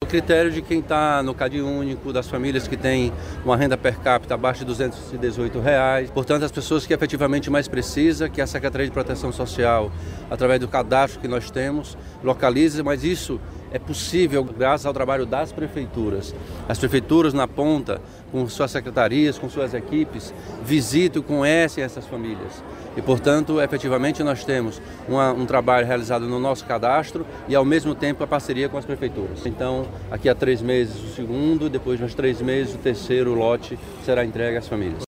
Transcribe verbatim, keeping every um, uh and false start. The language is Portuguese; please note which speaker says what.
Speaker 1: Critério de quem está no CadÚnico, das famílias que têm uma renda per capita abaixo de duzentos e dezoito reais. Portanto, as pessoas que efetivamente mais precisam, que a Secretaria de Proteção Social, através do cadastro que nós temos, localiza, mas isso é possível graças ao trabalho das prefeituras. As prefeituras na ponta, com suas secretarias, com suas equipes, visitam e conhecem essas famílias. E, portanto, efetivamente nós temos uma, um trabalho realizado no nosso cadastro e, ao mesmo tempo, a parceria com as prefeituras. Então, aqui há três meses o segundo, depois de três meses o terceiro lote será entregue às famílias.